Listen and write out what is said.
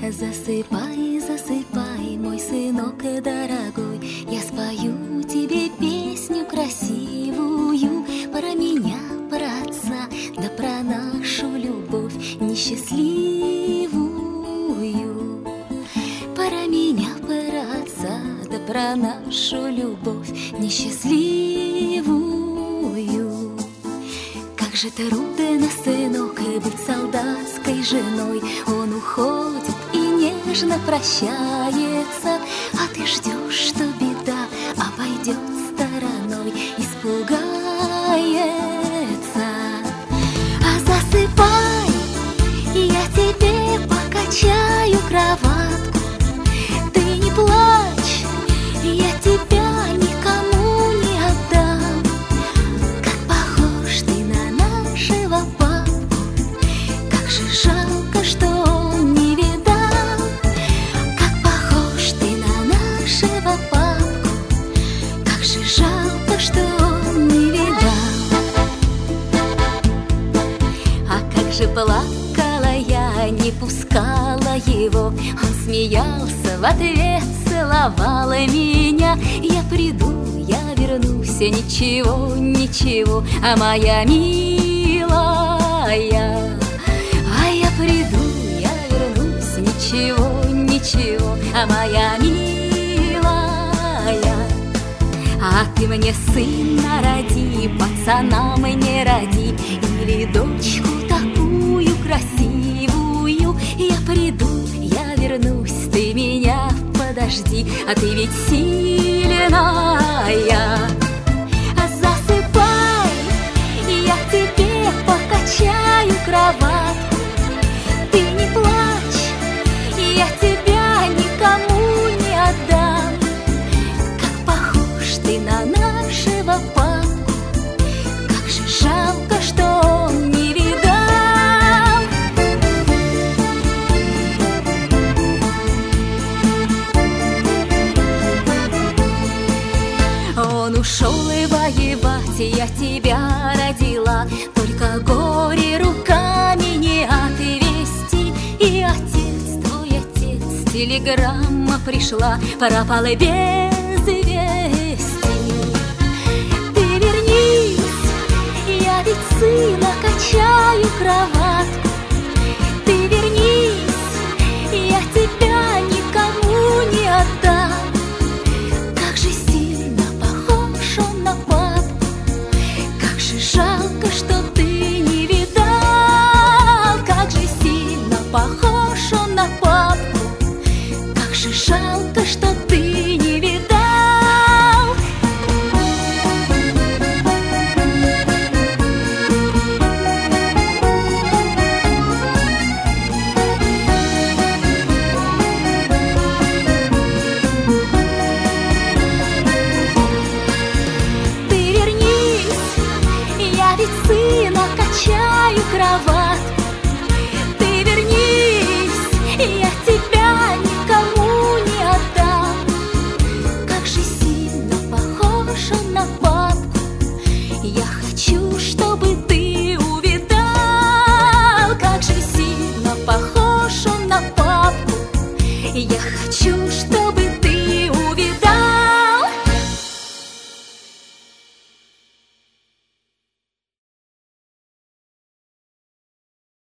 Засыпай, засыпай, мой сынок дорогой, я спою тебе песню красивую про меня, про отца, да про нашу любовь несчастливую. Про меня, про отца, да про нашу любовь несчастливую. Как же трудно, сынок, быть солдатской женой. Он уходит и нежно прощается, а ты ждешь, что беда обойдет стороной, испугается. А засыпай, я тебе покачаю кроватку. Ты не плачь, я тебя никому не отдам. Как похож ты на нашего папу, как же жалко, что он не видал. Как похож ты на нашего папу, как же жалко, что он не видал. А как же плакала я, не пускала его. Он смеялся в ответ, целовал меня. Я приду, я вернусь, ничего, ничего, а моя милая. А я приду, я вернусь, ничего, ничего, а моя милая. А ты мне сына роди, пацана мне роди, или дочку такую красивую. Я приду, я вернусь, ты меня подожди, а ты ведь сильная. Засыпай, я тебе покачаю кроватку. Ты не плачь, я тебя никому не отдам. Как похож ты на нашего папу, как же жалко, что он не видал. Он ушел и воевать, я тебя родила, только горе руками не отвести. И отец, твой отец, телеграмма пришла, пропал и без вести. Ты вернись, я ведь сына качаю кроватку. Ты вернись, я тебя никому не отдам. Как же сильно похож он на папу, как же жалко, что ты не видал. Как же сильно похож он на папу, как же жалко, что ты не видал. Ты вернись, я ведь сына качаю кроватку. Ты вернись, я тебя никому не отдам. Как же сильно похож он на папку, я хочу, чтобы ты увидал. Как же сильно похож он на папку, я хочу,